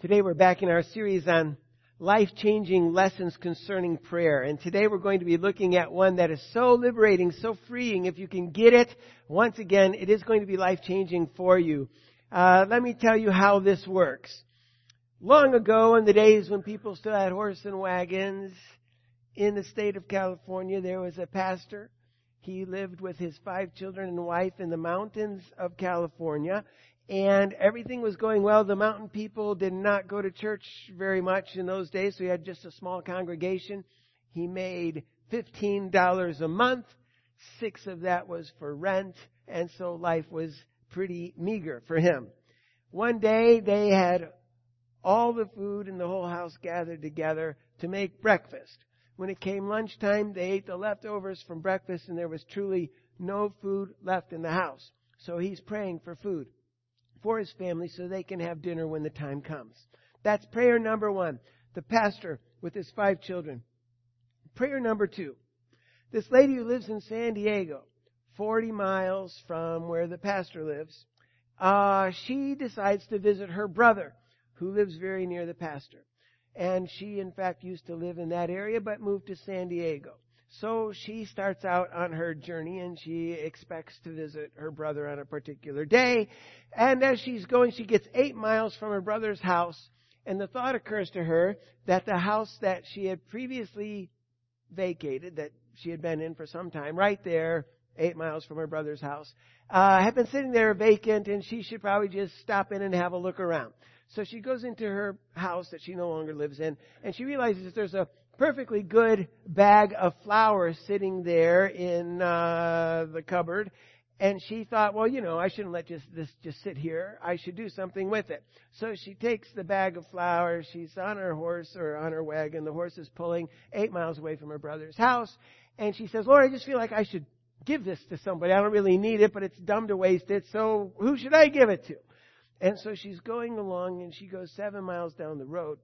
Today we're back in our series on life-changing lessons concerning prayer. And today we're going to be looking at one that is so liberating, so freeing. If you can get it, once again, it is going to be life-changing for you. Let me tell you how this works. Long ago, in the days when people still had horse and wagons, in the state of California, there was a pastor. He lived with his 5 children and wife in the mountains of California. And everything was going well. The mountain people did not go to church very much in those days, so he had just a small congregation. He made $15 a month. 6 of that was for rent, and so life was pretty meager for him. One day, they had all the food in the whole house gathered together to make breakfast. When it came lunchtime, they ate the leftovers from breakfast, and there was truly no food left in the house. So he's praying for food for his family so they can have dinner when the time comes. That's prayer number 1. The pastor with his 5 children. Prayer number 2. This lady who lives in San Diego, 40 miles from where the pastor lives, she decides to visit her brother who lives very near the pastor. And she, in fact, used to live in that area but moved to San Diego. So she starts out on her journey, and she expects to visit her brother on a particular day. And as she's going, she gets 8 miles from her brother's house, and the thought occurs to her that the house that she had previously vacated, that she had been in for some time, right there, 8 miles from her brother's house, had been sitting there vacant, and she should probably just stop in and have a look around. So she goes into her house that she no longer lives in, and she realizes there's a perfectly good bag of flour sitting there in the cupboard. And she thought, well, I shouldn't let this just sit here. I should do something with it. So she takes the bag of flour. She's on her horse or on her wagon. The horse is pulling 8 miles away from her brother's house. And she says, Lord, I just feel like I should give this to somebody. I don't really need it, but it's dumb to waste it. So who should I give it to? And so she's going along, and she goes 7 miles down the road,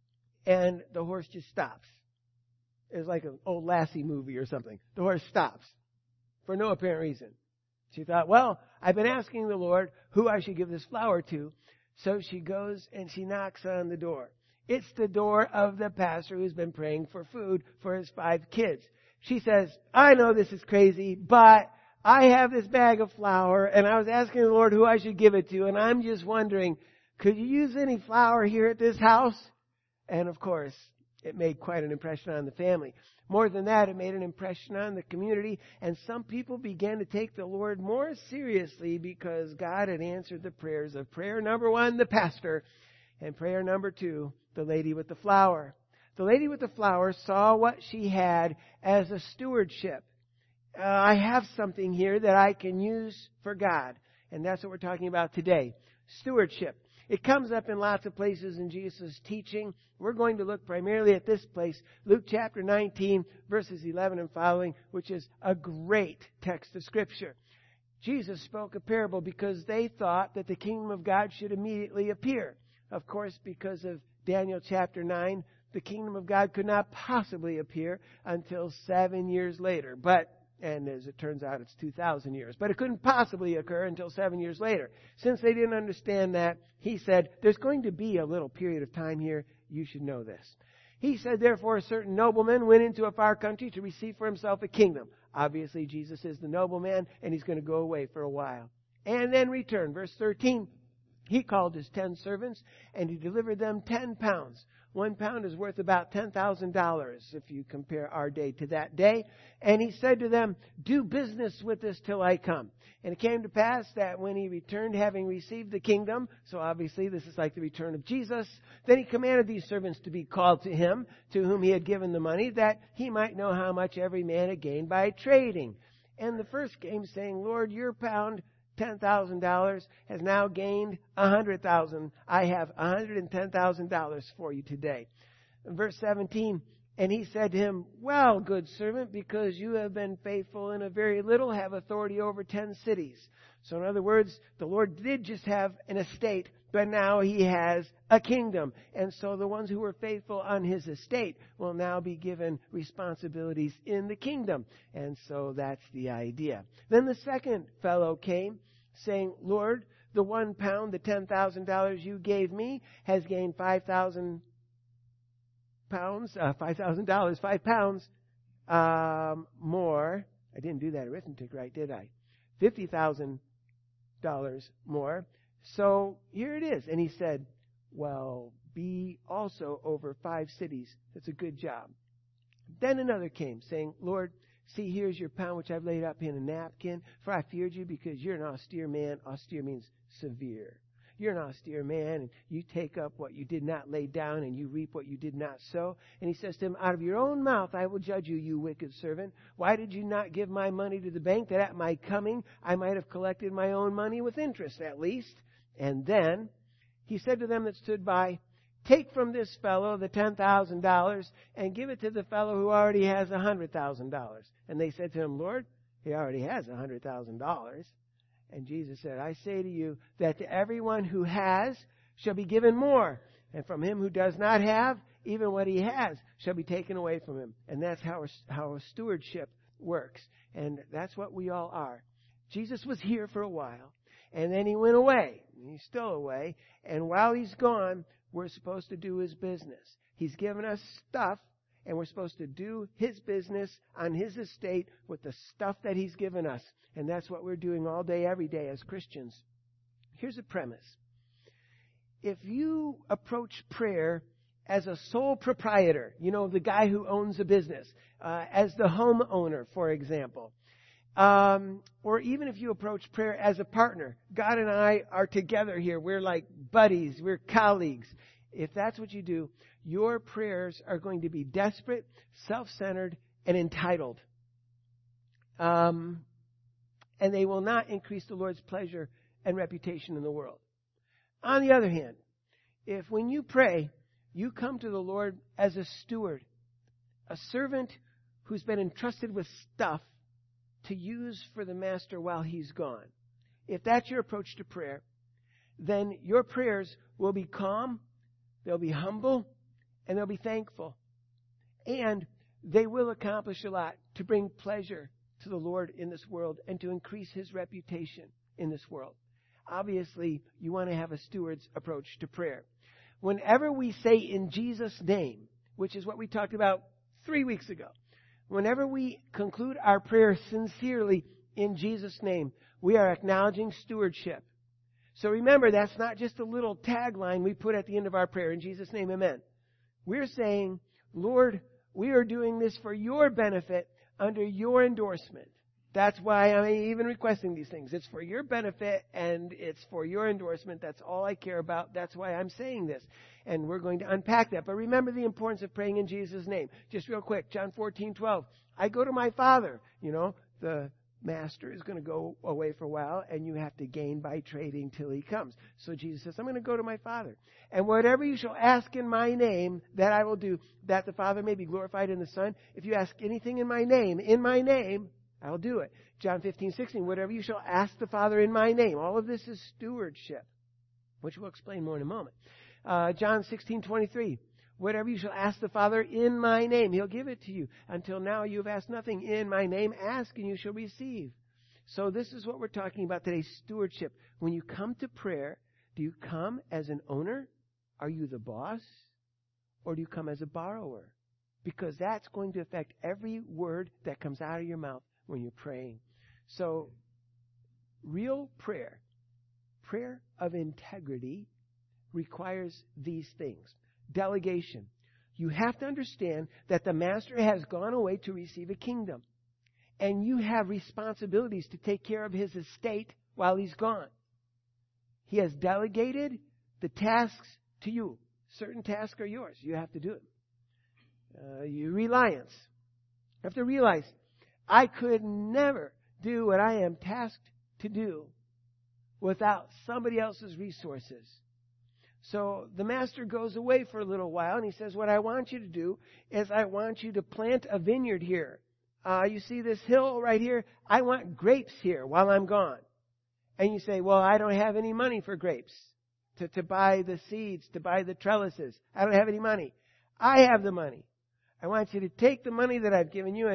and the horse just stops. It's like an old Lassie movie or something. The horse stops for no apparent reason. She thought, well, I've been asking the Lord who I should give this flour to. So she goes and she knocks on the door. It's the door of the pastor who's been praying for food for his 5 kids. She says, I know this is crazy, but I have this bag of flour, and I was asking the Lord who I should give it to, and I'm just wondering, could you use any flour here at this house? And of course, it made quite an impression on the family. More than that, it made an impression on the community, and some people began to take the Lord more seriously because God had answered the prayers of prayer number 1, the pastor, and prayer number 2, the lady with the flour. The lady with the flour saw what she had as a stewardship. I have something here that I can use for God, and that's what we're talking about today, stewardship. It comes up in lots of places in Jesus' teaching. We're going to look primarily at this place, Luke chapter 19, verses 11 and following, which is a great text of Scripture. Jesus spoke a parable because they thought that the kingdom of God should immediately appear. Of course, because of Daniel chapter 9, the kingdom of God could not possibly appear until 7 years later. And as it turns out, it's 2,000 years. But it couldn't possibly occur until 7 years later. Since they didn't understand that, he said, there's going to be a little period of time here. You should know this. He said, therefore, a certain nobleman went into a far country to receive for himself a kingdom. Obviously, Jesus is the nobleman, and he's going to go away for a while. And then return. Verse 13, he called his 10 servants, and he delivered them 10 pounds. 1 pound is worth about $10,000 if you compare our day to that day. And he said to them, do business with this till I come. And it came to pass that when he returned, having received the kingdom, so obviously this is like the return of Jesus, then he commanded these servants to be called to him, to whom he had given the money, that he might know how much every man had gained by trading. And the first came saying, Lord, your pound, $10,000, has now gained 100,000. I have $110,000 for you today. Verse 17, and he said to him, well, good servant, because you have been faithful in a very little, have authority over 10 cities. So in other words, the Lord did just have an estate, but now he has a kingdom. And so the ones who were faithful on his estate will now be given responsibilities in the kingdom. And so that's the idea. Then the second fellow came, saying, Lord, the 1 pound, the $10,000 you gave me, has gained 5,000 pounds, $5,000, 5 pounds more. I didn't do that arithmetic right, did I? $50,000 more. So here it is. And he said, well, be also over 5 cities. That's a good job. Then another came, saying, Lord, see, here's your pound, which I've laid up in a napkin. For I feared you because you're an austere man. Austere means severe. You're an austere man, and you take up what you did not lay down, and you reap what you did not sow. And he says to him, out of your own mouth I will judge you, you wicked servant. Why did you not give my money to the bank, that at my coming I might have collected my own money with interest at least? And then he said to them that stood by, take from this fellow the $10,000 and give it to the fellow who already has $100,000. And they said to him, Lord, he already has $100,000. And Jesus said, I say to you that to everyone who has shall be given more, and from him who does not have, even what he has shall be taken away from him. And that's how a stewardship works. And that's what we all are. Jesus was here for a while, and then he went away. He's still away. And while he's gone, we're supposed to do his business. He's given us stuff, and we're supposed to do his business on his estate with the stuff that he's given us. And that's what we're doing all day, every day as Christians. Here's a premise. If you approach prayer as a sole proprietor, the guy who owns a business, as the homeowner, for example, or even if you approach prayer as a partner, God and I are together here. We're like buddies. We're colleagues. If that's what you do, your prayers are going to be desperate, self-centered, and entitled. And they will not increase the Lord's pleasure and reputation in the world. On the other hand, if when you pray, you come to the Lord as a steward, a servant who's been entrusted with stuff to use for the master while he's gone, if that's your approach to prayer, then your prayers will be calm, they'll be humble, and they'll be thankful. And they will accomplish a lot to bring pleasure to the Lord in this world and to increase his reputation in this world. Obviously, you want to have a steward's approach to prayer. Whenever we say in Jesus' name, which is what we talked about 3 weeks ago, whenever we conclude our prayer sincerely in Jesus' name, we are acknowledging stewardship. So remember, that's not just a little tagline we put at the end of our prayer, in Jesus' name, amen. We're saying, Lord, we are doing this for your benefit under your endorsement. That's why I'm even requesting these things. It's for your benefit and it's for your endorsement. That's all I care about. That's why I'm saying this. And we're going to unpack that. But remember the importance of praying in Jesus' name. Just real quick, John 14:12. I go to my Father. The master is going to go away for a while and you have to gain by trading till he comes. So Jesus says, I'm going to go to my Father. And whatever you shall ask in my name, that I will do, that the Father may be glorified in the Son. If you ask anything in my name, I'll do it. John 15:16, whatever you shall ask the Father in my name. All of this is stewardship, which we'll explain more in a moment. John 16:23, whatever you shall ask the Father in my name, he'll give it to you. Until now you have asked nothing in my name. Ask and you shall receive. So this is what we're talking about today, stewardship. When you come to prayer, do you come as an owner? Are you the boss? Or do you come as a borrower? Because that's going to affect every word that comes out of your mouth when you're praying. So, real prayer of integrity, requires these things. Delegation. You have to understand that the master has gone away to receive a kingdom. And you have responsibilities to take care of his estate while he's gone. He has delegated the tasks to you. Certain tasks are yours. You have to do it. Your reliance. You have to realize, I could never do what I am tasked to do without somebody else's resources. So the master goes away for a little while and he says, what I want you to do is I want you to plant a vineyard here. You see this hill right here? I want grapes here while I'm gone. And you say, well, I don't have any money for grapes, to buy the seeds, to buy the trellises. I don't have any money. I have the money. I want you to take the money that I've given you and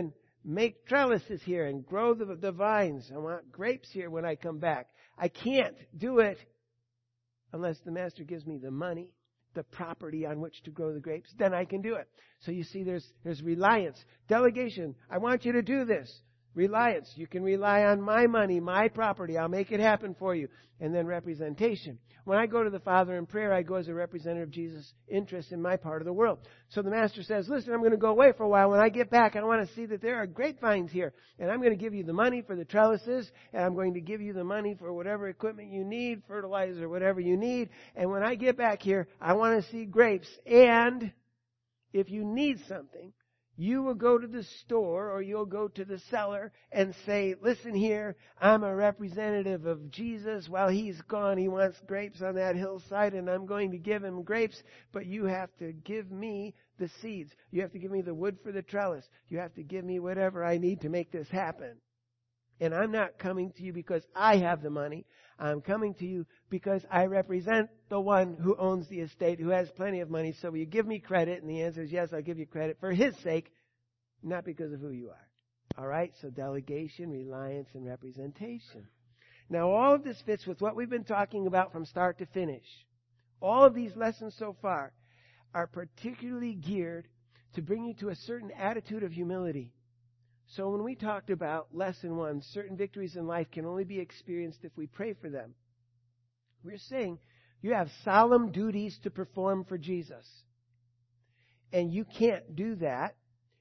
make trellises here and grow the vines. I want grapes here when I come back. I can't do it unless the master gives me the money, the property on which to grow the grapes. Then I can do it. So you see, there's reliance. Delegation. I want you to do this. Reliance. You can rely on my money, my property. I'll make it happen for you. And then representation. When I go to the Father in prayer, I go as a representative of Jesus' interests in my part of the world. So the Master says, listen, I'm going to go away for a while. When I get back, I want to see that there are grapevines here. And I'm going to give you the money for the trellises. And I'm going to give you the money for whatever equipment you need, fertilizer, whatever you need. And when I get back here, I want to see grapes. And if you need something, you will go to the store or you'll go to the cellar and say, listen here, I'm a representative of Jesus. While he's gone, he wants grapes on that hillside and I'm going to give him grapes, but you have to give me the seeds. You have to give me the wood for the trellis. You have to give me whatever I need to make this happen. And I'm not coming to you because I have the money. I'm coming to you because I represent the one who owns the estate, who has plenty of money. So will you give me credit? And the answer is yes, I'll give you credit for his sake, not because of who you are. All right? So delegation, reliance, and representation. Now all of this fits with what we've been talking about from start to finish. All of these lessons so far are particularly geared to bring you to a certain attitude of humility. So when we talked about lesson 1, certain victories in life can only be experienced if we pray for them. We're saying you have solemn duties to perform for Jesus. And you can't do that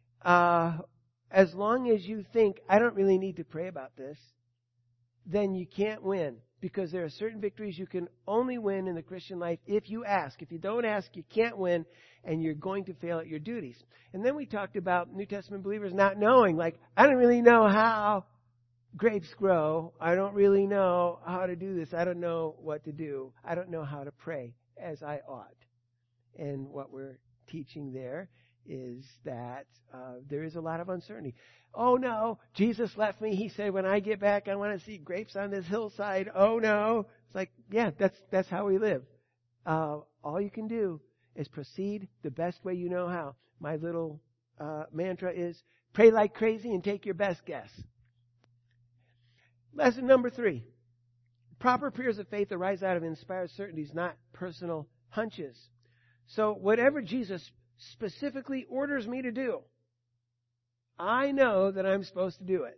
as long as you think, I don't really need to pray about this. Then you can't win. Because there are certain victories you can only win in the Christian life if you ask. If you don't ask, you can't win, and you're going to fail at your duties. And then we talked about New Testament believers not knowing, like, I don't really know how grapes grow. I don't really know how to do this. I don't know what to do. I don't know how to pray as I ought. And what we're teaching there is that there is a lot of uncertainty. Oh no, Jesus left me. He said, when I get back, I want to see grapes on this hillside. Oh no. It's like, yeah, that's how we live. All you can do is proceed the best way you know how. My little mantra is pray like crazy and take your best guess. Lesson number 3. Proper prayers of faith arise out of inspired certainties, not personal hunches. So whatever Jesus specifically orders me to do, I know that I'm supposed to do it.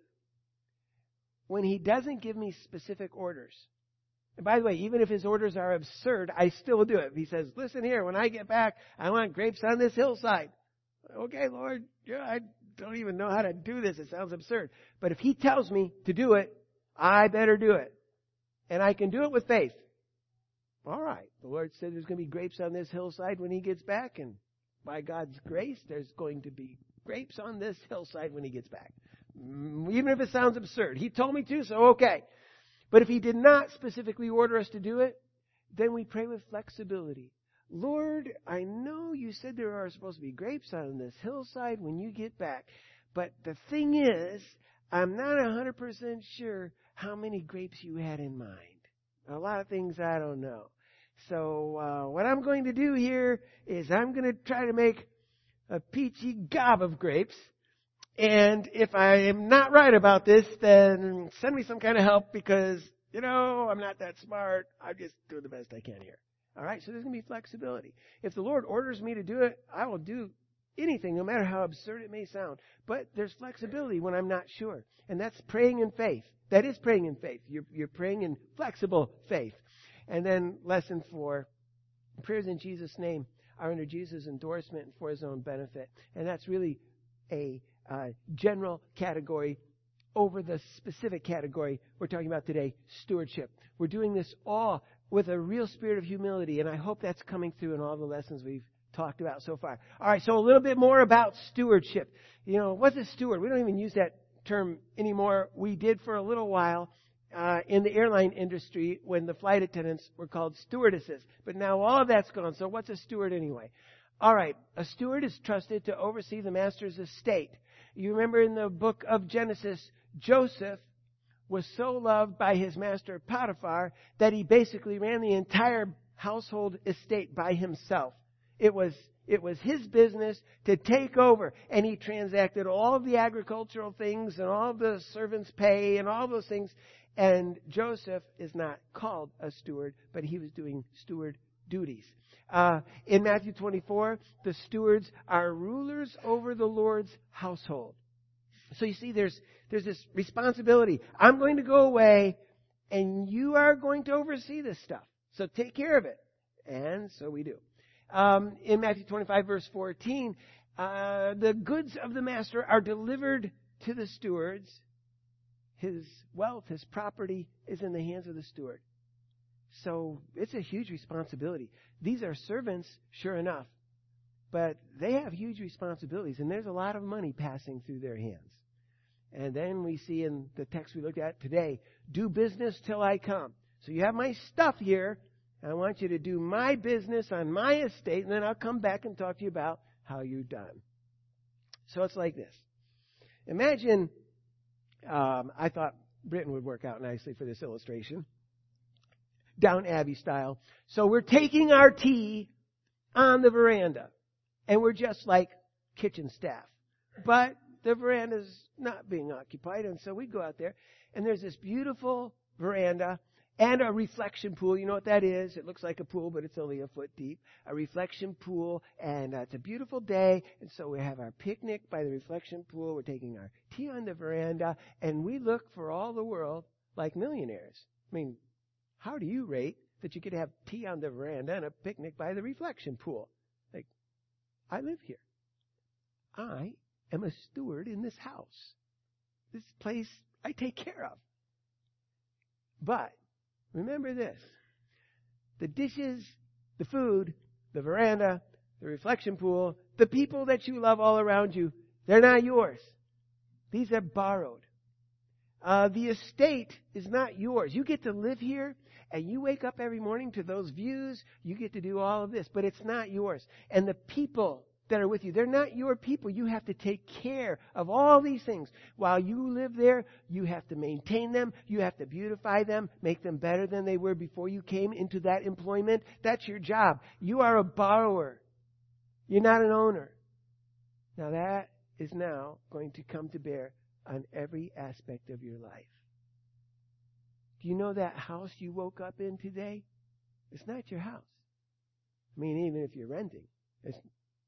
When he doesn't give me specific orders, and by the way, even if his orders are absurd, I still do it. He says, listen here, when I get back, I want grapes on this hillside. Okay, Lord, yeah, I don't even know how to do this. It sounds absurd. But if he tells me to do it, I better do it. And I can do it with faith. All right, the Lord said there's going to be grapes on this hillside when he gets back, and by God's grace, there's going to be grapes on this hillside when he gets back. Even if it sounds absurd. He told me to, so okay. But if he did not specifically order us to do it, then we pray with flexibility. Lord, I know you said there are supposed to be grapes on this hillside when you get back. But the thing is, I'm not 100% sure how many grapes you had in mind. A lot of things I don't know. So what I'm going to do here is I'm going to try to make a peachy gob of grapes. And if I am not right about this, then send me some kind of help because, I'm not that smart. I'm just doing the best I can here. All right, so there's going to be flexibility. If the Lord orders me to do it, I will do anything, no matter how absurd it may sound. But there's flexibility when I'm not sure. And that's praying in faith. That is praying in faith. You're praying in flexible faith. And then lesson 4, prayers in Jesus' name are under Jesus' endorsement and for his own benefit. And that's really a general category over the specific category we're talking about today, stewardship. We're doing this all with a real spirit of humility, and I hope that's coming through in all the lessons we've talked about so far. All right, so a little bit more about stewardship. What's a steward? We don't even use that term anymore. We did for a little while in the airline industry when the flight attendants were called stewardesses. But now all of that's gone, so what's a steward anyway? All right, a steward is trusted to oversee the master's estate. You remember in the book of Genesis, Joseph was so loved by his master Potiphar that he basically ran the entire household estate by himself. It was his business to take over. And he transacted all of the agricultural things and all of the servants' pay and all those things. And Joseph is not called a steward, but he was doing steward duties. In Matthew 24, the stewards are rulers over the Lord's household. So you see, there's this responsibility. I'm going to go away, and you are going to oversee this stuff. So take care of it. And so we do. In Matthew 25, verse 14, the goods of the master are delivered to the stewards. His wealth, his property is in the hands of the steward. So it's a huge responsibility. These are servants, sure enough, but they have huge responsibilities, and there's a lot of money passing through their hands. And then we see in the text we looked at today, do business till I come. So you have my stuff here. I want you to do my business on my estate, and then I'll come back and talk to you about how you're done. So it's like this. Imagine, I thought Britain would work out nicely for this illustration. Down Abbey style. So we're taking our tea on the veranda, and we're just like kitchen staff. But the veranda's not being occupied, and so we go out there, and there's this beautiful veranda and a reflection pool. You know what that is? It looks like a pool, but it's only a foot deep. A reflection pool, and it's a beautiful day, and so we have our picnic by the reflection pool. We're taking our tea on the veranda, and we look for all the world like millionaires. I mean, how do you rate that you could have tea on the veranda and a picnic by the reflection pool? Like, I live here. I am a steward in this house. This place I take care of. But remember this. The dishes, the food, the veranda, the reflection pool, the people that you love all around you, they're not yours. These are borrowed. The estate is not yours. You get to live here, and you wake up every morning to those views. You get to do all of this, but it's not yours. And the people that are with you, they're not your people. You have to take care of all these things. While you live there, you have to maintain them. You have to beautify them, make them better than they were before you came into that employment. That's your job. You are a borrower. You're not an owner. Now that is now going to come to bear on every aspect of your life. Do you know that house you woke up in today? It's not your house. I mean, even if you're renting, it's,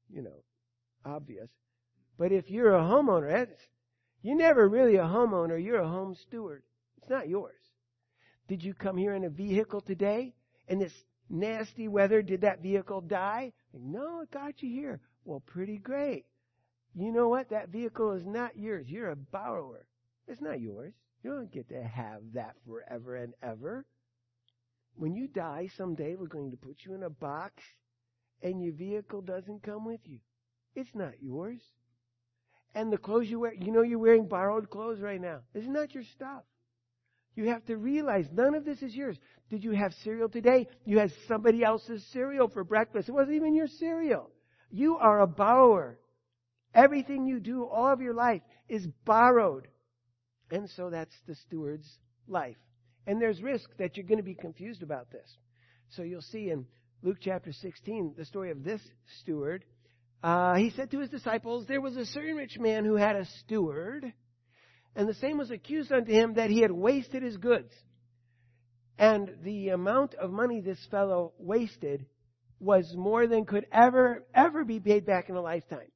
obvious. But if you're a homeowner, you're never really a homeowner. You're a home steward. It's not yours. Did you come here in a vehicle today? In this nasty weather, did that vehicle die? No, it got you here. Well, pretty great. You know what? That vehicle is not yours. You're a borrower. It's not yours. You don't get to have that forever and ever. When you die someday, we're going to put you in a box, and your vehicle doesn't come with you. It's not yours. And the clothes you wear, you're wearing borrowed clothes right now. It's not your stuff. You have to realize none of this is yours. Did you have cereal today? You had somebody else's cereal for breakfast. It wasn't even your cereal. You are a borrower. Everything you do all of your life is borrowed. And so that's the steward's life. And there's risk that you're going to be confused about this. So you'll see in Luke chapter 16, the story of this steward. He said to his disciples, there was a certain rich man who had a steward, and the same was accused unto him that he had wasted his goods. And the amount of money this fellow wasted was more than could ever be paid back in a lifetime.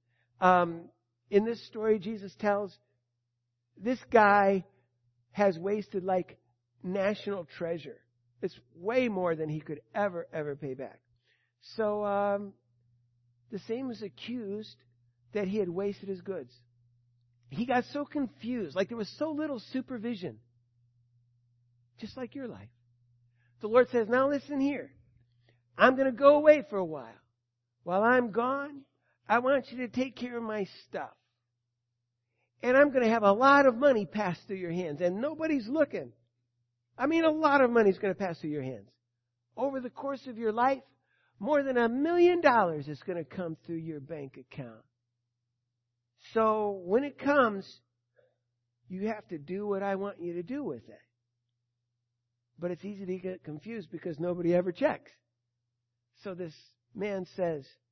In this story, Jesus tells this guy has wasted like national treasure. It's way more than he could ever pay back. So the same was accused that he had wasted his goods. He got so confused, like there was so little supervision. Just like your life. The Lord says, now listen here. I'm going to go away for a while. While I'm gone, I want you to take care of my stuff. And I'm going to have a lot of money pass through your hands. And nobody's looking. I mean, a lot of money is going to pass through your hands. Over the course of your life, more than $1 million is going to come through your bank account. So when it comes, you have to do what I want you to do with it. But it's easy to get confused because nobody ever checks. So this man says,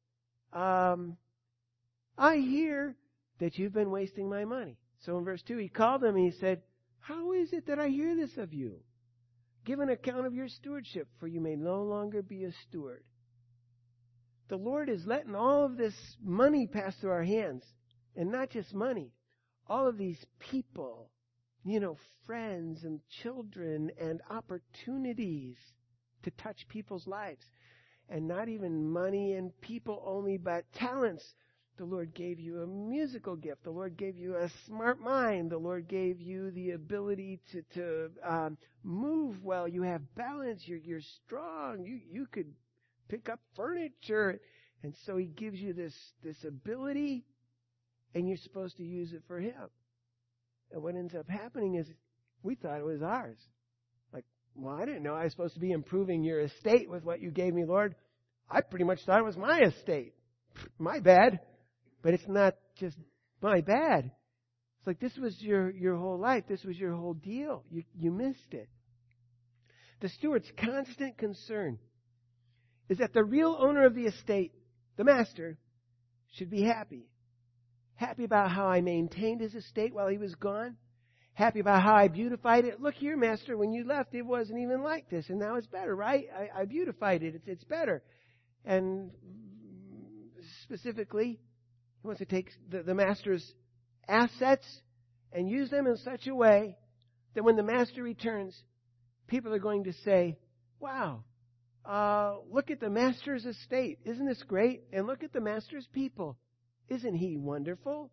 I hear that you've been wasting my money. So in verse 2, he called him and he said, how is it that I hear this of you? Give an account of your stewardship, for you may no longer be a steward. The Lord is letting all of this money pass through our hands. And not just money. All of these people, friends and children and opportunities to touch people's lives. And not even money and people only, but talents. The Lord gave you a musical gift. The Lord gave you a smart mind. The Lord gave you the ability to move well. You have balance. You're strong. You could pick up furniture. And so He gives you this ability, and you're supposed to use it for Him. And what ends up happening is we thought it was ours. Like, well, I didn't know I was supposed to be improving your estate with what you gave me, Lord. I pretty much thought it was my estate. My bad. But it's not just my bad. It's like this was your whole life. This was your whole deal. You missed it. The steward's constant concern is that the real owner of the estate, the master, should be happy. Happy about how I maintained his estate while he was gone. Happy about how I beautified it. Look here, master, when you left, it wasn't even like this, and now it's better, right? I beautified it. It's better. And specifically, he wants to take the master's assets and use them in such a way that when the master returns, people are going to say, wow, look at the master's estate. Isn't this great? And look at the master's people. Isn't he wonderful?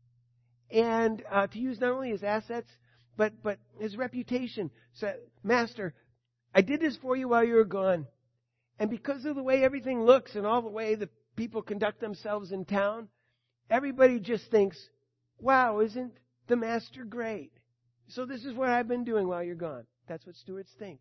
And to use not only his assets, but his reputation. So, Master, I did this for you while you were gone. And because of the way everything looks and all the way the people conduct themselves in town, everybody just thinks, wow, isn't the master great? So this is what I've been doing while you're gone. That's what stewards think.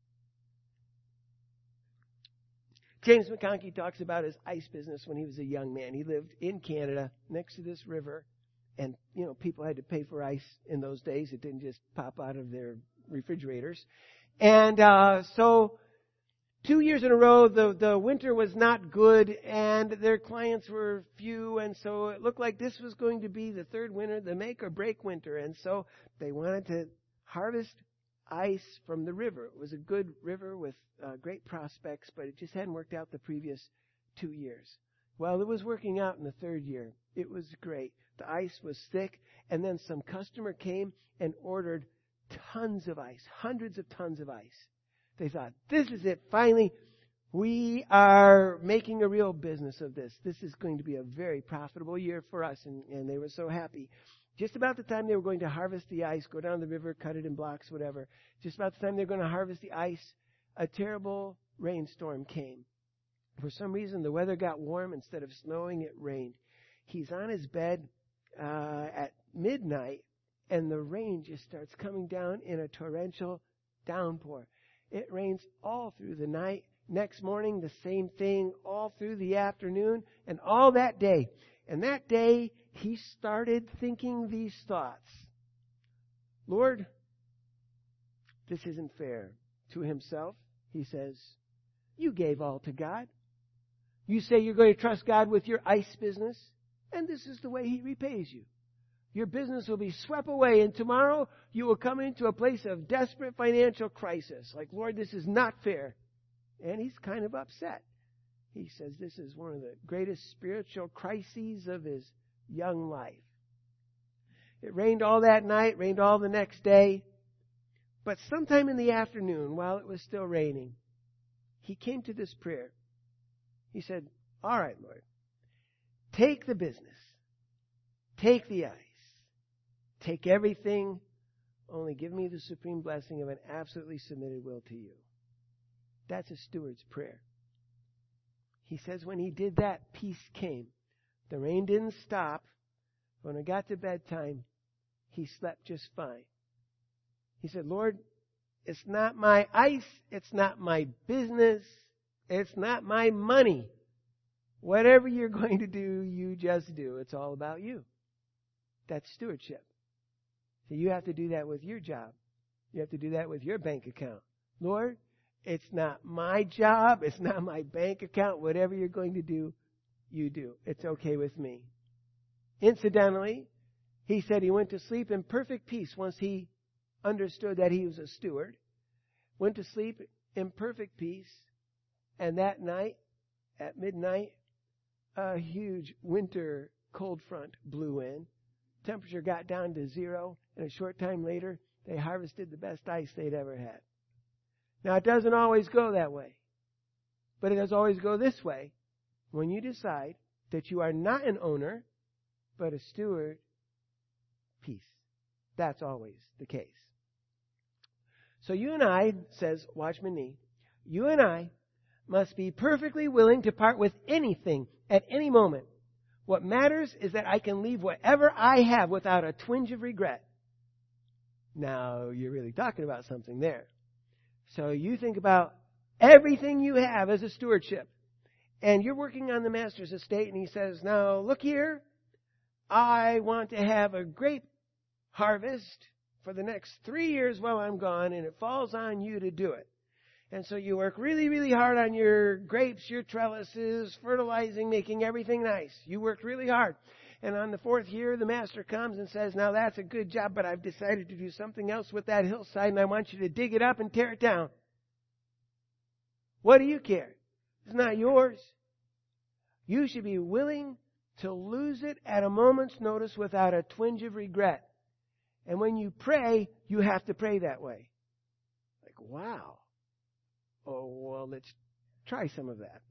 James McConkie talks about his ice business when he was a young man. He lived in Canada next to this river. And, people had to pay for ice in those days. It didn't just pop out of their refrigerators. And so 2 years in a row, the winter was not good, and their clients were few, and so it looked like this was going to be the third winter, the make or break winter. And so they wanted to harvest ice from the river. It was a good river with great prospects, but it just hadn't worked out the previous 2 years. Well, it was working out in the third year. It was great. The ice was thick, and then some customer came and ordered tons of ice, hundreds of tons of ice. They thought, this is it. Finally, we are making a real business of this. This is going to be a very profitable year for us, and they were so happy. Just about the time they were going to harvest the ice, go down the river, cut it in blocks, whatever, just about the time they were going to harvest the ice, a terrible rainstorm came. For some reason, the weather got warm. Instead of snowing, it rained. He's on his bed at midnight, and the rain just starts coming down in a torrential downpour. It rains all through the night. Next morning, the same thing, all through the afternoon, and all that day. And that day, he started thinking these thoughts. Lord, this isn't fair. To himself, he says, you gave all to God. You say you're going to trust God with your ice business, and this is the way He repays you. Your business will be swept away, and tomorrow you will come into a place of desperate financial crisis. Like, Lord, this is not fair. And he's kind of upset. He says this is one of the greatest spiritual crises of his young life. It rained all that night, rained all the next day. But sometime in the afternoon, while it was still raining, he came to this prayer. He said, all right, Lord, take the business, take the ice, take everything, only give me the supreme blessing of an absolutely submitted will to you. That's a steward's prayer. He says when he did that, peace came. The rain didn't stop. When it got to bedtime, he slept just fine. He said, Lord, it's not my ice, it's not my business, it's not my money. Whatever you're going to do, you just do. It's all about you. That's stewardship. So you have to do that with your job. You have to do that with your bank account. Lord, it's not my job, it's not my bank account. Whatever you're going to do, you do. It's okay with me. Incidentally, he said he went to sleep in perfect peace once he understood that he was a steward. Went to sleep in perfect peace. And that night, at midnight, a huge winter cold front blew in. Temperature got down to 0. And a short time later, they harvested the best ice they'd ever had. Now, it doesn't always go that way. But it does always go this way. When you decide that you are not an owner, but a steward, peace. That's always the case. So you and I, says Watchman Nee, you and I must be perfectly willing to part with anything at any moment. What matters is that I can leave whatever I have without a twinge of regret. Now, you're really talking about something there. So you think about everything you have as a stewardship. And you're working on the master's estate, and he says, now, look here. I want to have a grape harvest for the next 3 years while I'm gone, and it falls on you to do it. And so you work really, really hard on your grapes, your trellises, fertilizing, making everything nice. You worked really hard. And on the 4th year, the master comes and says, now that's a good job, but I've decided to do something else with that hillside, and I want you to dig it up and tear it down. What do you care? It's not yours. You should be willing to lose it at a moment's notice without a twinge of regret. And when you pray, you have to pray that way. Like, wow. Oh, well, let's try some of that.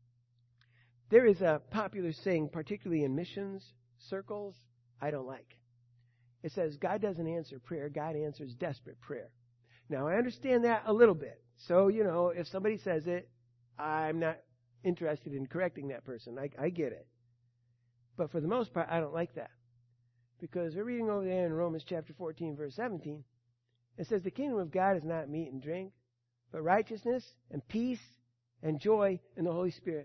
There is a popular saying, particularly in missions circles, I don't like. It says, God doesn't answer prayer, God answers desperate prayer. Now, I understand that a little bit. So, if somebody says it, I'm not interested in correcting that person. I get it. But for the most part, I don't like that. Because we're reading over there in Romans chapter 14, verse 17. It says, the kingdom of God is not meat and drink, but righteousness and peace and joy in the Holy Spirit.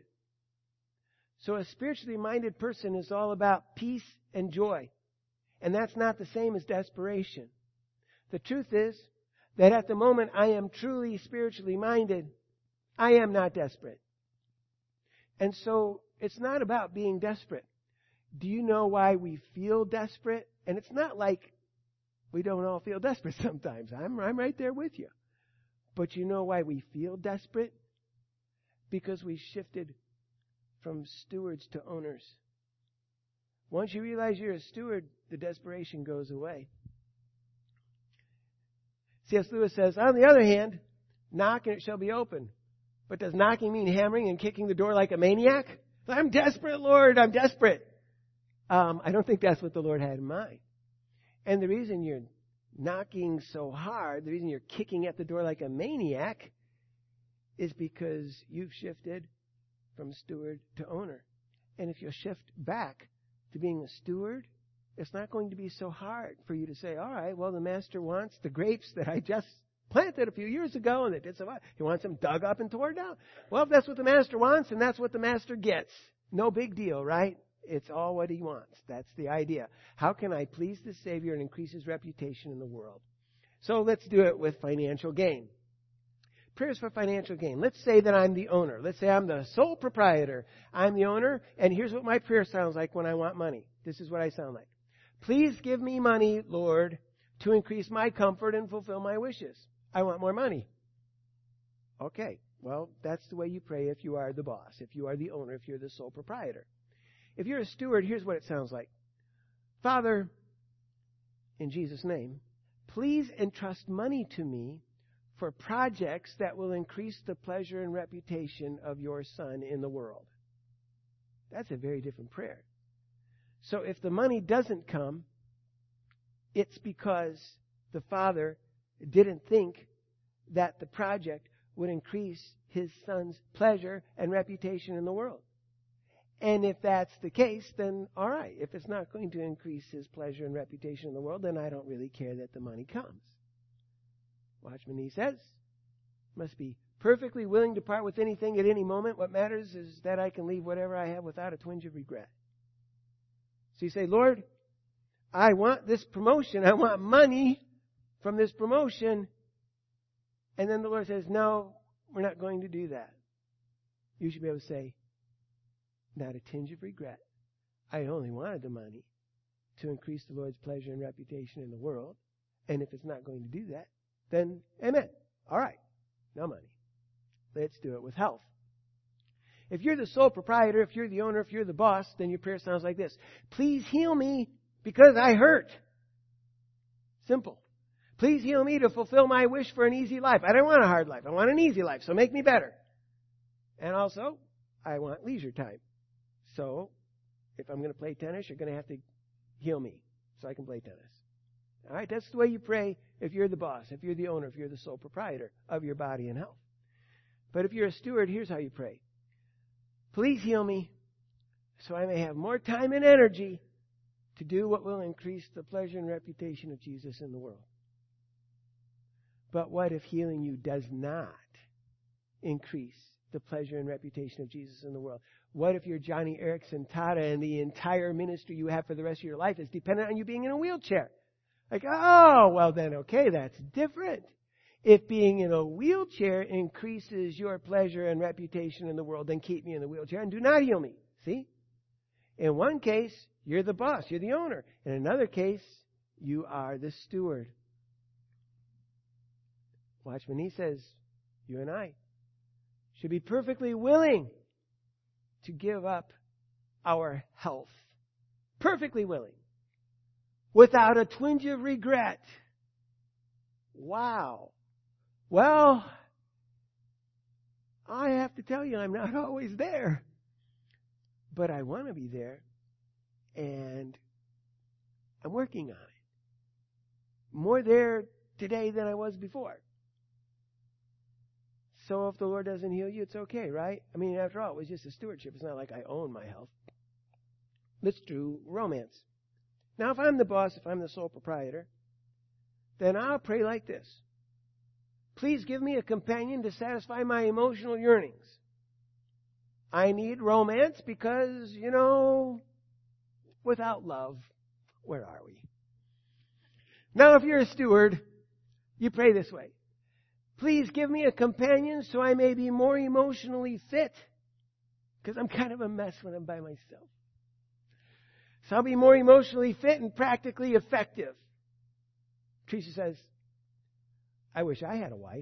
So a spiritually minded person is all about peace and joy. And that's not the same as desperation. The truth is that at the moment I am truly spiritually minded, I am not desperate. And so it's not about being desperate. Do you know why we feel desperate? And it's not like we don't all feel desperate sometimes. I'm right there with you. But you know why we feel desperate? Because we shifted from stewards to owners. Once you realize you're a steward, the desperation goes away. C.S. Lewis says, on the other hand, knock and it shall be opened. But does knocking mean hammering and kicking the door like a maniac? I'm desperate, Lord, I'm desperate. I don't think that's what the Lord had in mind. And the reason you're knocking so hard, the reason you're kicking at the door like a maniac, is because you've shifted from steward to owner. And if you shift back to being a steward, it's not going to be so hard for you to say, all right, well, the master wants the grapes that I just planted a few years ago, and he wants them dug up and torn down. Well, if that's what the master wants, and that's what the master gets, no big deal, right? It's all what he wants. That's the idea. How can I please the Savior and increase his reputation in the world? So let's do it with financial gain. Prayers for financial gain. Let's say that I'm the owner. Let's say I'm the sole proprietor. I'm the owner, and here's what my prayer sounds like when I want money. This is what I sound like. Please give me money, Lord, to increase my comfort and fulfill my wishes. I want more money. Okay, well, that's the way you pray if you are the boss, if you are the owner, if you're the sole proprietor. If you're a steward, here's what it sounds like. Father, in Jesus' name, please entrust money to me for projects that will increase the pleasure and reputation of your Son in the world. That's a very different prayer. So if the money doesn't come, it's because the Father didn't think that the project would increase his Son's pleasure and reputation in the world. And if that's the case, then all right. If it's not going to increase his pleasure and reputation in the world, then I don't really care that the money comes. Watchman Nee says, must be perfectly willing to part with anything at any moment. What matters is that I can leave whatever I have without a twinge of regret. So you say, Lord, I want this promotion. I want money from this promotion. And then the Lord says, no, we're not going to do that. You should be able to say, not a tinge of regret. I only wanted the money to increase the Lord's pleasure and reputation in the world. And if it's not going to do that, then amen. All right, no money. Let's do it with health. If you're the sole proprietor, if you're the owner, if you're the boss, then your prayer sounds like this. Please heal me because I hurt. Simple. Please heal me to fulfill my wish for an easy life. I don't want a hard life. I want an easy life, so make me better. And also, I want leisure time. So, if I'm going to play tennis, you're going to have to heal me so I can play tennis. All right, that's the way you pray if you're the boss, if you're the owner, if you're the sole proprietor of your body and health. But if you're a steward, here's how you pray. Please heal me so I may have more time and energy to do what will increase the pleasure and reputation of Jesus in the world. But what if healing you does not increase the pleasure and reputation of Jesus in the world? What if you're Johnny Erickson Tata and the entire ministry you have for the rest of your life is dependent on you being in a wheelchair? Like, oh, well then, okay, that's different. If being in a wheelchair increases your pleasure and reputation in the world, then keep me in the wheelchair and do not heal me. See? In one case, you're the boss, you're the owner. In another case, you are the steward. Watchman Nee says, you and I should be perfectly willing to give up our health. Perfectly willing. Without a twinge of regret. Wow. Well, I have to tell you, I'm not always there. But I want to be there. And I'm working on it. More there today than I was before. So if the Lord doesn't heal you, it's okay, right? I mean, after all, it was just a stewardship. It's not like I own my health. Let's do romance. Now, if I'm the boss, if I'm the sole proprietor, then I'll pray like this. Please give me a companion to satisfy my emotional yearnings. I need romance because, without love, where are we? Now, if you're a steward, you pray this way. Please give me a companion so I may be more emotionally fit. Because I'm kind of a mess when I'm by myself. So I'll be more emotionally fit and practically effective. Teresa says, I wish I had a wife.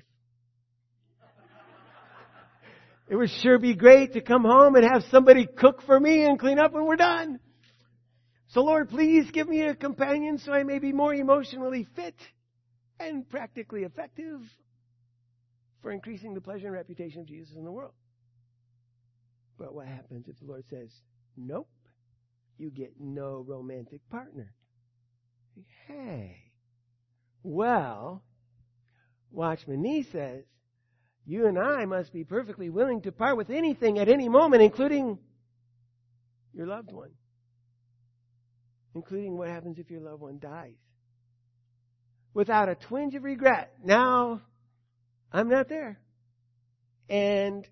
It would sure be great to come home and have somebody cook for me and clean up when we're done. So Lord, please give me a companion so I may be more emotionally fit and practically effective for increasing the pleasure and reputation of Jesus in the world. But what happens if the Lord says, nope, you get no romantic partner? Hey. Well, Watchman Nee says, you and I must be perfectly willing to part with anything at any moment, including your loved one. Including what happens if your loved one dies. Without a twinge of regret. Now, I'm not there. And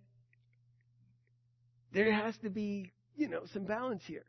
there has to be, some balance here.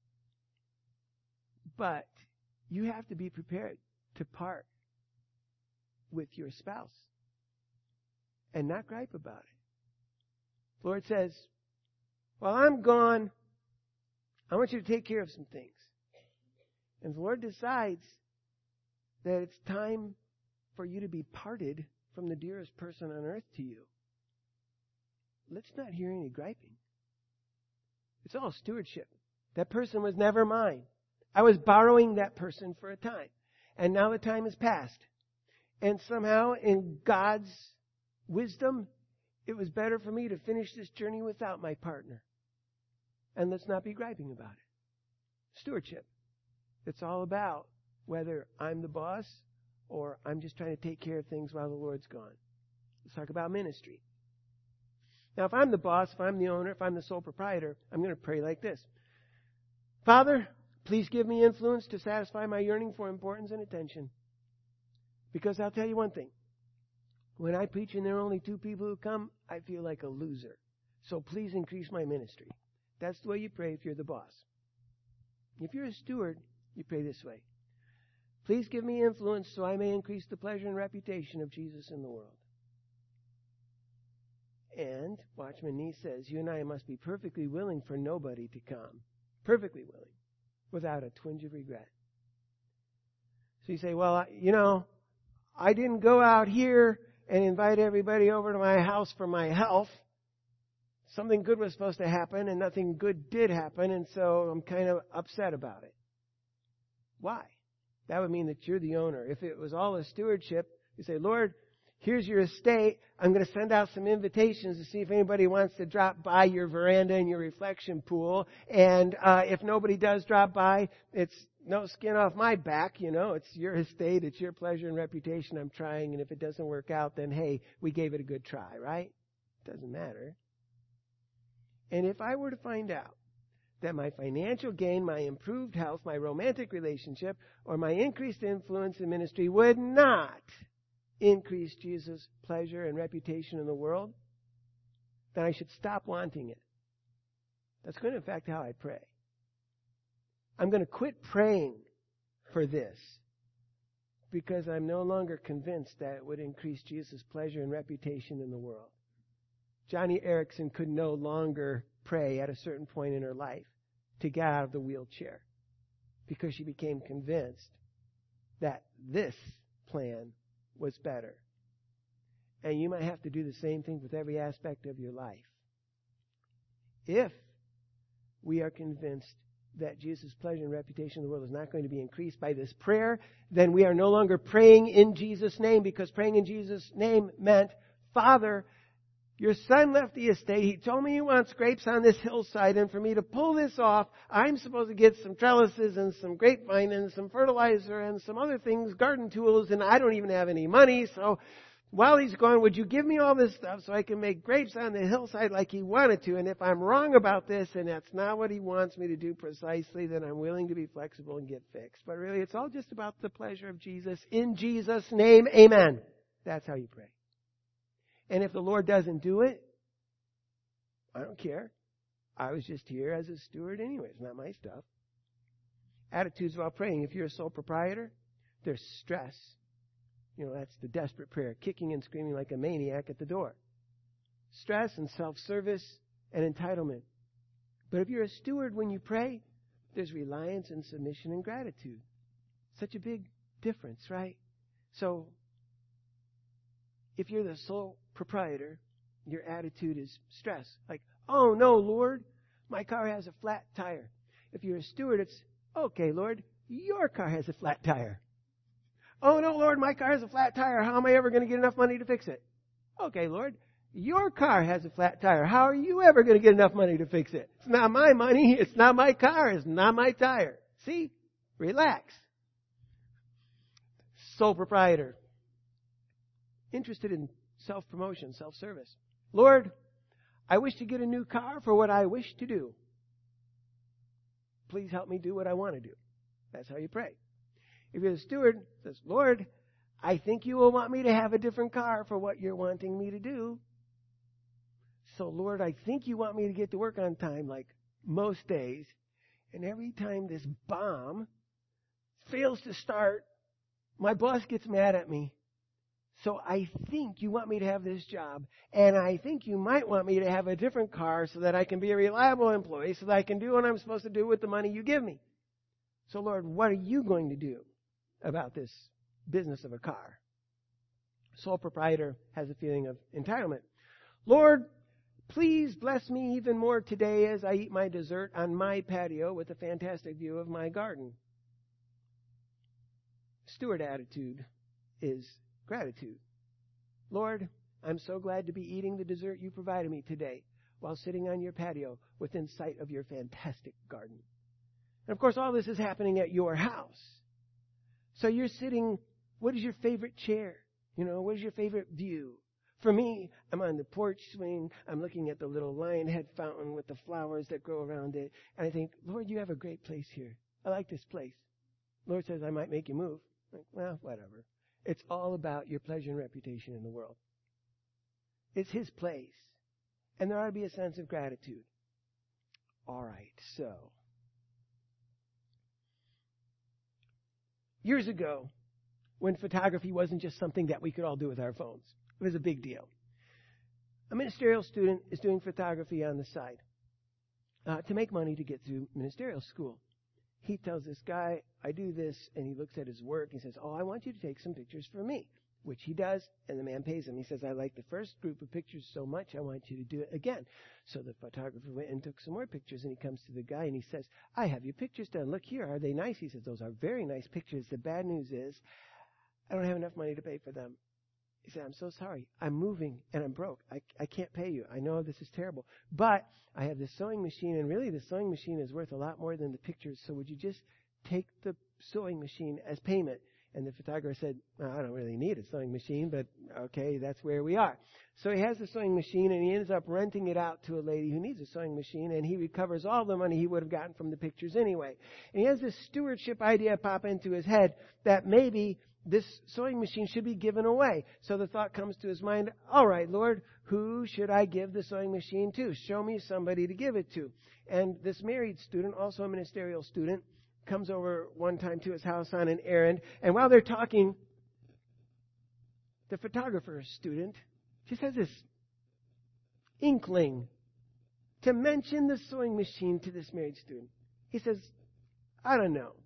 But you have to be prepared to part with your spouse and not gripe about it. The Lord says, while I'm gone, I want you to take care of some things. And the Lord decides that it's time for you to be parted from the dearest person on earth to you. Let's not hear any griping. It's all stewardship. That person was never mine. I was borrowing that person for a time. And now the time has passed. And somehow, in God's wisdom, it was better for me to finish this journey without my partner. And let's not be griping about it. Stewardship. It's all about whether I'm the boss or I'm just trying to take care of things while the Lord's gone. Let's talk about ministry. Now, if I'm the boss, if I'm the owner, if I'm the sole proprietor, I'm going to pray like this. Father, please give me influence to satisfy my yearning for importance and attention. Because I'll tell you one thing. When I preach and there are only 2 people who come, I feel like a loser. So please increase my ministry. That's the way you pray if you're the boss. If you're a steward, you pray this way. Please give me influence so I may increase the pleasure and reputation of Jesus in the world. And Watchman Nee says, you and I must be perfectly willing for nobody to come. Perfectly willing. Without a twinge of regret. So you say, well, I didn't go out here and invite everybody over to my house for my health. Something good was supposed to happen and nothing good did happen, and so I'm kind of upset about it. Why? That would mean that you're the owner. If it was all a stewardship, you say, Lord, here's your estate. I'm going to send out some invitations to see if anybody wants to drop by your veranda and your reflection pool. And if nobody does drop by, it's no skin off my back. It's your estate. It's your pleasure and reputation I'm trying. And if it doesn't work out, then, hey, we gave it a good try, right? Doesn't matter. And if I were to find out that my financial gain, my improved health, my romantic relationship, or my increased influence in ministry would not increase Jesus' pleasure and reputation in the world, then I should stop wanting it. That's going to affect how I pray. I'm going to quit praying for this because I'm no longer convinced that it would increase Jesus' pleasure and reputation in the world. Johnny Erickson could no longer pray at a certain point in her life to get out of the wheelchair because she became convinced that this plan was better. And you might have to do the same thing with every aspect of your life. If we are convinced that Jesus' pleasure and reputation in the world is not going to be increased by this prayer, then we are no longer praying in Jesus' name, because praying in Jesus' name meant, Father, your son left the estate. He told me he wants grapes on this hillside, and for me to pull this off, I'm supposed to get some trellises and some grapevine and some fertilizer and some other things, garden tools, and I don't even have any money. So while he's gone, would you give me all this stuff so I can make grapes on the hillside like he wanted to? And if I'm wrong about this and that's not what he wants me to do precisely, then I'm willing to be flexible and get fixed. But really, it's all just about the pleasure of Jesus. In Jesus' name, amen. That's how you pray. And if the Lord doesn't do it, I don't care. I was just here as a steward anyway. It's not my stuff. Attitudes while praying. If you're a sole proprietor, there's stress. That's the desperate prayer, kicking and screaming like a maniac at the door. Stress and self-service and entitlement. But if you're a steward when you pray, there's reliance and submission and gratitude. Such a big difference, right? So, if you're the sole proprietor, your attitude is stress. Like, oh no, Lord, my car has a flat tire. If you're a steward, it's, okay, Lord, your car has a flat tire. Oh no, Lord, my car has a flat tire. How am I ever going to get enough money to fix it? Okay, Lord, your car has a flat tire. How are you ever going to get enough money to fix it? It's not my money. It's not my car. It's not my tire. See? Relax. Sole proprietor. Interested in self-promotion, self-service. Lord, I wish to get a new car for what I wish to do. Please help me do what I want to do. That's how you pray. If you're the steward, it says, Lord, I think you will want me to have a different car for what you're wanting me to do. So, Lord, I think you want me to get to work on time like most days. And every time this bomb fails to start, my boss gets mad at me. So I think you want me to have this job, and I think you might want me to have a different car so that I can be a reliable employee, so that I can do what I'm supposed to do with the money you give me. So, Lord, what are you going to do about this business of a car? Sole proprietor has a feeling of entitlement. Lord, please bless me even more today as I eat my dessert on my patio with a fantastic view of my garden. Steward attitude is gratitude. Lord, I'm so glad to be eating the dessert you provided me today while sitting on your patio within sight of your fantastic garden. And of course, all this is happening at your house. So you're sitting, what is your favorite chair? What is your favorite view? For me, I'm on the porch swing. I'm looking at the little lion head fountain with the flowers that grow around it. And I think, Lord, you have a great place here. I like this place. Lord says, I might make you move. Like, well, whatever. It's all about your pleasure and reputation in the world. It's His place. And there ought to be a sense of gratitude. All right, so. Years ago, when photography wasn't just something that we could all do with our phones, it was a big deal. A ministerial student is doing photography on the side to make money to get through ministerial school. He tells this guy, I do this, and he looks at his work. He says, oh, I want you to take some pictures for me, which he does, and the man pays him. He says, I like the first group of pictures so much, I want you to do it again. So the photographer went and took some more pictures, and he comes to the guy, and he says, I have your pictures done. Look here, are they nice? He says, those are very nice pictures. The bad news is I don't have enough money to pay for them. He said, I'm so sorry. I'm moving, and I'm broke. I can't pay you. I know this is terrible. But I have this sewing machine, and really the sewing machine is worth a lot more than the pictures, so would you just take the sewing machine as payment? And the photographer said, well, I don't really need a sewing machine, but okay, that's where we are. So he has the sewing machine, and he ends up renting it out to a lady who needs a sewing machine, and he recovers all the money he would have gotten from the pictures anyway. And he has this stewardship idea pop into his head that maybe this sewing machine should be given away. So the thought comes to his mind, all right, Lord, who should I give the sewing machine to? Show me somebody to give it to. And this married student, also a ministerial student, comes over one time to his house on an errand. And while they're talking, the photographer student just has this inkling to mention the sewing machine to this married student. He says, I don't know.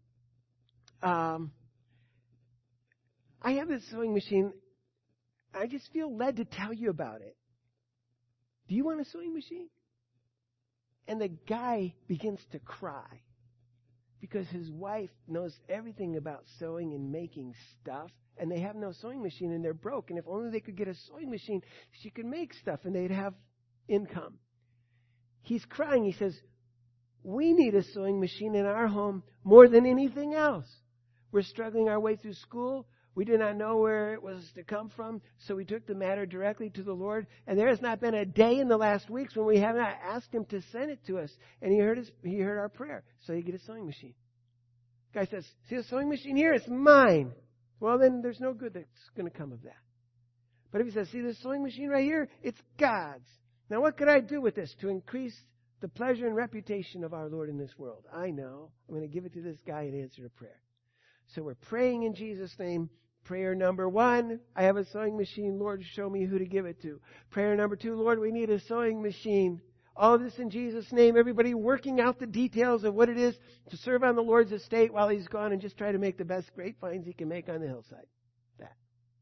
I have this sewing machine. I just feel led to tell you about it. Do you want a sewing machine? And the guy begins to cry because his wife knows everything about sewing and making stuff, and they have no sewing machine, and they're broke. And if only they could get a sewing machine, she could make stuff, and they'd have income. He's crying. He says, we need a sewing machine in our home more than anything else. We're struggling our way through school. We did not know where it was to come from, so we took the matter directly to the Lord. And there has not been a day in the last weeks when we have not asked Him to send it to us. And He heard our prayer, so He get a sewing machine. The guy says, see the sewing machine here? It's mine. Well, then there's no good that's going to come of that. But if he says, see this sewing machine right here? It's God's. Now what could I do with this to increase the pleasure and reputation of our Lord in this world? I know. I'm going to give it to this guy in answer to prayer. So we're praying in Jesus' name. Prayer number 1, I have a sewing machine. Lord, show me who to give it to. Prayer number 2, Lord, we need a sewing machine. All of this in Jesus' name. Everybody working out the details of what it is to serve on the Lord's estate while He's gone and just try to make the best grapevines he can make on the hillside. That.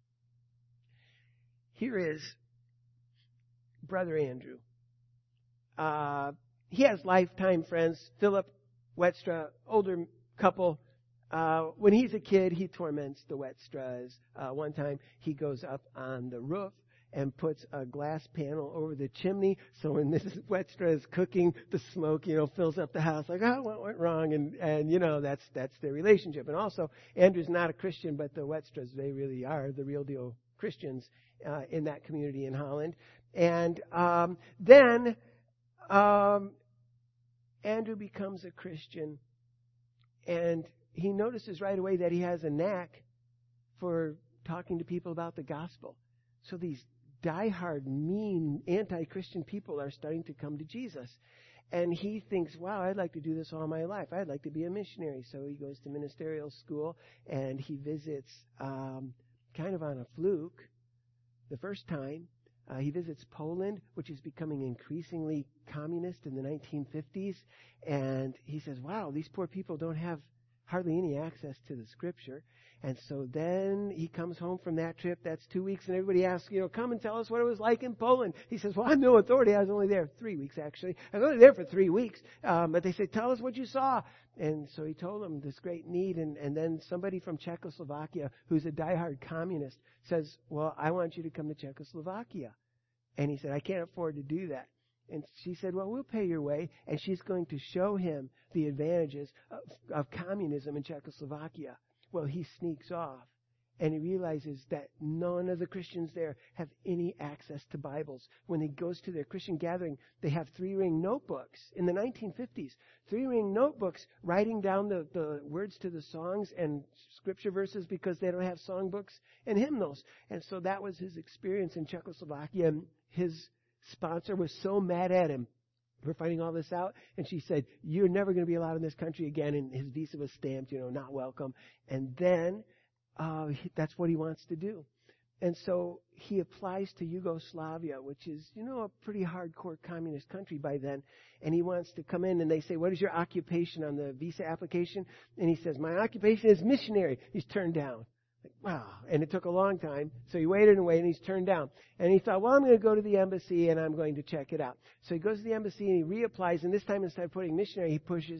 Here is Brother Andrew. He has lifetime friends. Philip, Wetstra, older couple. When he's a kid, he torments the Wetstras. One time, he goes up on the roof and puts a glass panel over the chimney, so when Mrs. Wetstra is cooking, the smoke, fills up the house. Like, oh, what went wrong? And that's their relationship. And also, Andrew's not a Christian, but the Wetstras, they really are the real deal Christians in that community in Holland. And then Andrew becomes a Christian, and he notices right away that he has a knack for talking to people about the gospel. So these diehard, mean, anti-Christian people are starting to come to Jesus. And he thinks, wow, I'd like to do this all my life. I'd like to be a missionary. So he goes to ministerial school, and he visits kind of on a fluke the first time. He visits Poland, which is becoming increasingly communist in the 1950s. And he says, wow, these poor people don't have hardly any access to the Scripture. And so then he comes home from that trip. That's 2 weeks. And everybody asks, come and tell us what it was like in Poland. He says, well, I'm no authority. I was only there 3 weeks, actually. I was only there for 3 weeks. But they said, tell us what you saw. And so he told them this great need. And then somebody from Czechoslovakia, who's a diehard communist, says, well, I want you to come to Czechoslovakia. And he said, I can't afford to do that. And she said, well, we'll pay your way. And she's going to show him the advantages of communism in Czechoslovakia. Well, he sneaks off, and he realizes that none of the Christians there have any access to Bibles. When he goes to their Christian gathering, they have 3-ring notebooks in the 1950s. 3-ring notebooks writing down the words to the songs and scripture verses because they don't have songbooks and hymnals. And so that was his experience in Czechoslovakia. And his sponsor was so mad at him for finding all this out. And she said, you're never going to be allowed in this country again. And his visa was stamped, not welcome. And then that's what he wants to do. And so he applies to Yugoslavia, which is, a pretty hardcore communist country by then. And he wants to come in, and they say, what is your occupation on the visa application? And he says, my occupation is missionary. He's turned down. Like, wow. And it took a long time. So he waited and waited, and he's turned down. And he thought, well, I'm going to go to the embassy, and I'm going to check it out. So he goes to the embassy, and he reapplies. And this time, instead of putting missionary,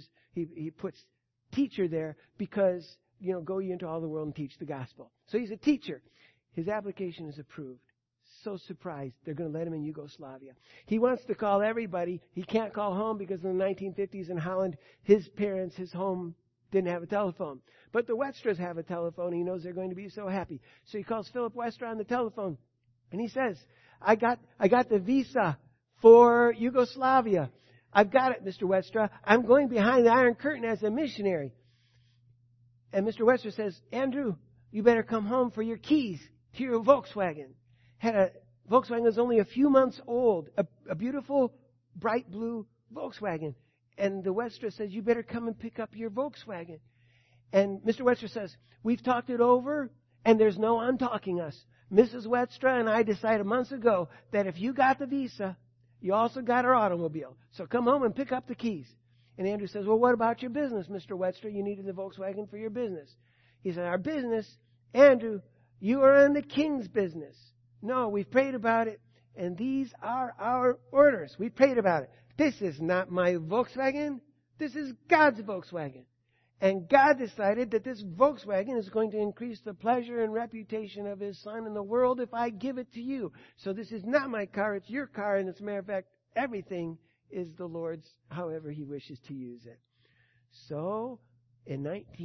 he puts teacher there because, go ye into all the world and teach the gospel. So he's a teacher. His application is approved. So surprised they're going to let him in Yugoslavia. He wants to call everybody. He can't call home because in the 1950s in Holland, his parents, his home didn't have a telephone. But the Westras have a telephone. He knows they're going to be so happy. So he calls Philip Westra on the telephone. And he says, I got the visa for Yugoslavia. I've got it, Mr. Westra. I'm going behind the Iron Curtain as a missionary. And Mr. Westra says, Andrew, you better come home for your keys to your Volkswagen. Volkswagen was only a few months old. A beautiful, bright blue Volkswagen. And the Westra says, you better come and pick up your Volkswagen. And Mr. Westra says, we've talked it over, and there's no untalking us. Mrs. Westra and I decided months ago that if you got the visa, you also got our automobile. So come home and pick up the keys. And Andrew says, well, what about your business, Mr. Westra? You needed the Volkswagen for your business. He said, our business, Andrew, you are in the king's business. No, we've prayed about it, and these are our orders. We prayed about it. This is not my Volkswagen. This is God's Volkswagen. And God decided that this Volkswagen is going to increase the pleasure and reputation of His Son in the world if I give it to you. So this is not my car, it's your car, and as a matter of fact, everything is the Lord's however He wishes to use it. So, in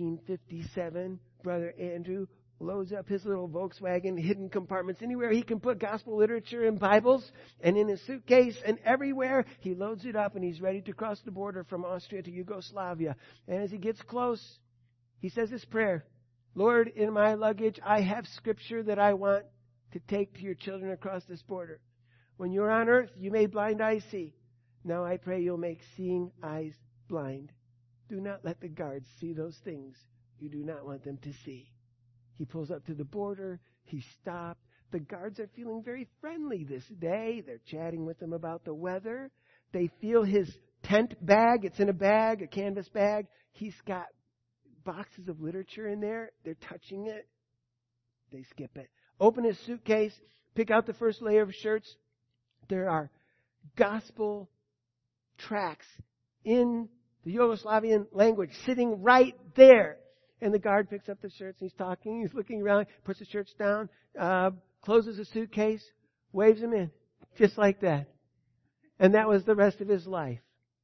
1957, Brother Andrew loads up his little Volkswagen, hidden compartments, anywhere he can put gospel literature and Bibles, and in his suitcase, and everywhere, he loads it up, and he's ready to cross the border from Austria to Yugoslavia. And as he gets close, he says this prayer, Lord, in my luggage, I have scripture that I want to take to your children across this border. When you're on earth, you made blind eyes see. Now I pray you'll make seeing eyes blind. Do not let the guards see those things you do not want them to see. He pulls up to the border. He stopped. The guards are feeling very friendly this day. They're chatting with him about the weather. They feel his tent bag. It's in a bag, a canvas bag. He's got boxes of literature in there. They're touching it. They skip it. Open his suitcase. Pick out the first layer of shirts. There are gospel tracts in the Yugoslavian language sitting right there. And the guard picks up the shirts, and he's talking, he's looking around, puts the shirts down, closes the suitcase, waves them in, just like that. And that was the rest of his life.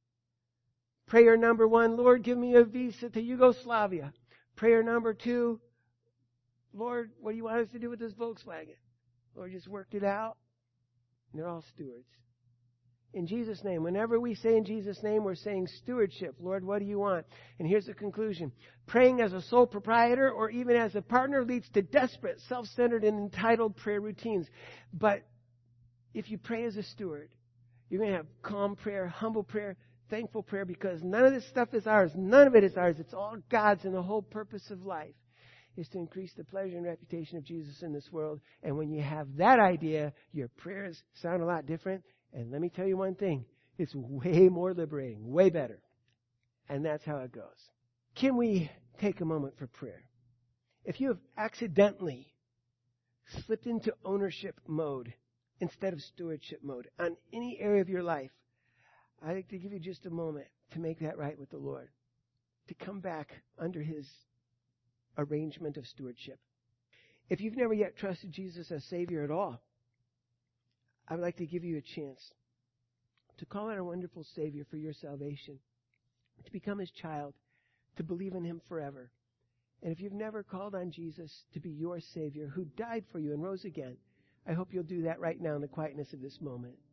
Prayer number 1, Lord, give me a visa to Yugoslavia. Prayer number 2, Lord, what do you want us to do with this Volkswagen? Lord just worked it out. And they're all stewards. In Jesus' name. Whenever we say in Jesus' name, we're saying stewardship. Lord, what do you want? And here's the conclusion. Praying as a sole proprietor or even as a partner leads to desperate, self-centered, and entitled prayer routines. But if you pray as a steward, you're going to have calm prayer, humble prayer, thankful prayer, because none of this stuff is ours. None of it is ours. It's all God's, and the whole purpose of life is to increase the pleasure and reputation of Jesus in this world. And when you have that idea, your prayers sound a lot different. And let me tell you one thing, it's way more liberating, way better. And that's how it goes. Can we take a moment for prayer? If you have accidentally slipped into ownership mode instead of stewardship mode on any area of your life, I'd like to give you just a moment to make that right with the Lord, to come back under His arrangement of stewardship. If you've never yet trusted Jesus as Savior at all, I would like to give you a chance to call on our wonderful Savior for your salvation, to become His child, to believe in Him forever. And if you've never called on Jesus to be your Savior, who died for you and rose again, I hope you'll do that right now in the quietness of this moment.